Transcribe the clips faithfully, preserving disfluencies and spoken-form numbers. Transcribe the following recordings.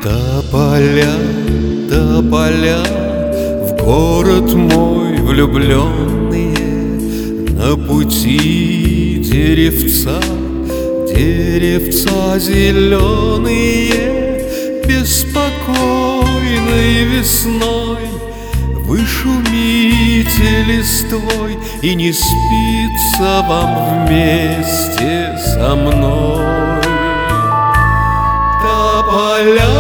Тополя, тополя, в город мой влюбленные, на пути деревца, деревца зеленые, беспокойной весной вы шумите листвой, и не спится вам вместе со мной. Тополя,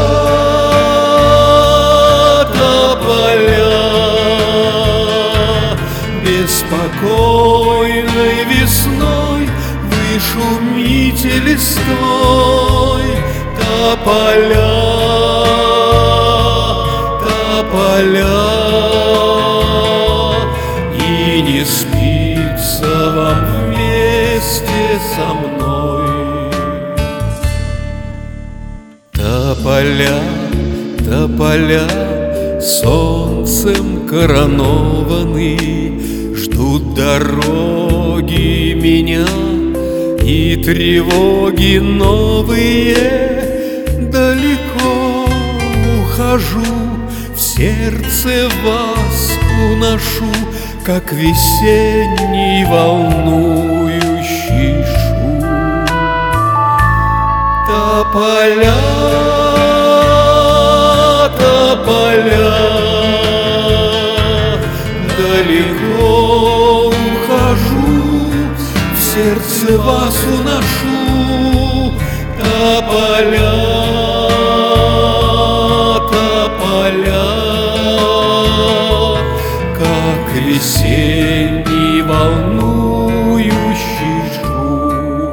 тополя, беспокойной весной вы шумите листвой. Тополя, тополя, и не спится вам вместе со мной. Тополя, тополя, солнцем коронованы, ждут дороги меня и тревоги новые. Далеко ухожу, в сердце вас уношу, как весенний волнующий шум. Тополя, тополя, далеко ухожу, в сердце вас уношу. Тополя, тополя, как весенний волнующий шум.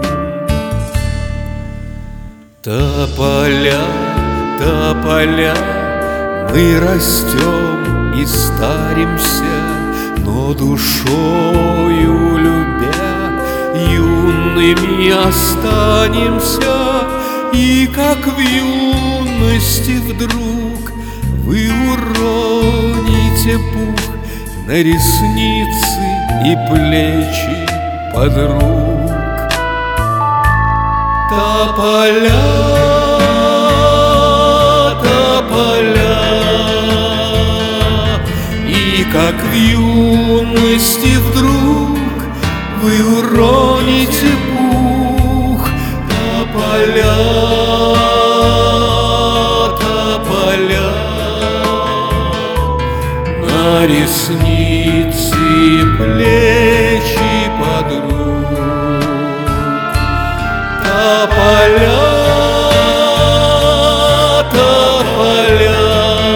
Тополя, тополя, мы растем и старимся, но душою любя юными останемся. И как в юности вдруг вы уроните пух на ресницы и плечи подруг. Тополя, тополя, и как в юности вдруг вы уроните пух. Тополя, тополя, на ресницы и плечи подруг. Тополя, тополя,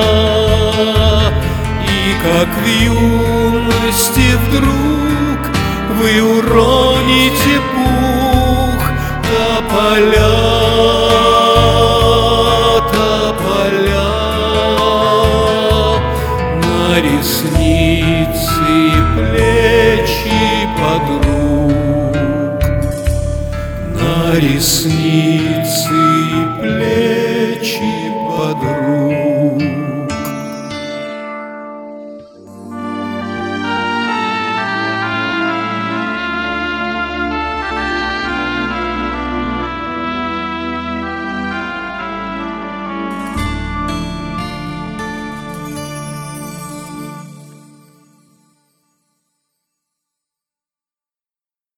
и как в юности вдруг вы уроните пух. Тополя, тополя, на ресницы и плечи подруг, на ресницы